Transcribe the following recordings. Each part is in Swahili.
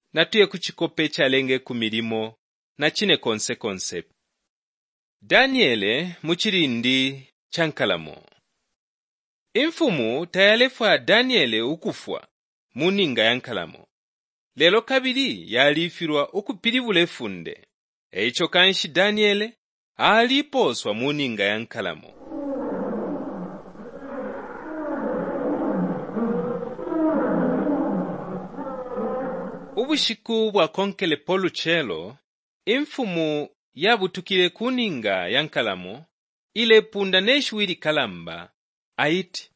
natuye kuchikope chalenge kumilimo na chine konsekonse. Daniele muchilindi chankalamo. Imfumu tayalefwa Daniele ukufwa muninga yankalamo. Lelo kabili yalifirwa ukupilivula efunde. Eicho kanshi Daniele aliposwa muninga yankalamo. Ubushiku bwakonkele poluchelo, imfumu yabutukile kuninga yankalamo, ile punda neshuwili kalamba, aiti,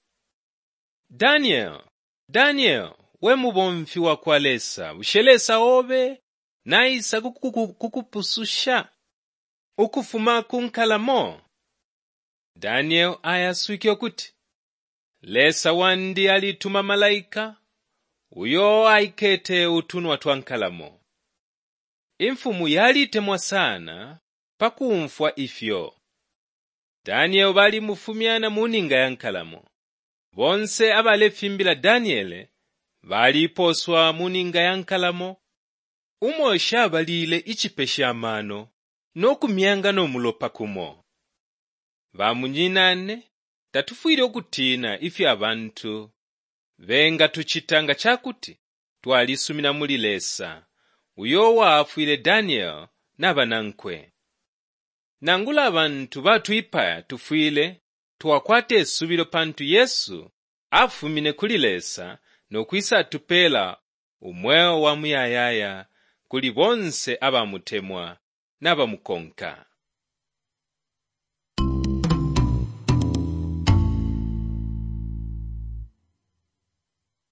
Daniel, we mubomfi wa kwalesa, ushelesa obe, naisa kukupususha, ukufuma kunkalamo. Daniel ayaswikyo kuti, lesa wandi alituma malaika, uyo aikete utunwa twankalamo. Imfumu yalitemwa sana pakumfwa ifyo. Daniel bali mufumyana muninga yankalamo. Bonse abalefimbila Daniele baliposwa muninga yankalamo. Umosha balile ichipeshamano nokumyanga nomulopa kumo. Bamunyinane tatufwile okutina ifyo abantu venga tuchitanga chakuti twalisumina mulilesa uyo wafwile Daniel nabanankwe. Nangula abantu batwipaya tufwile tuwakwate esubilo pantu Yesu afumine kulilesa nokwisa tupela umweo wa muyayaya kuli bonse abamutemwa nabamukonka.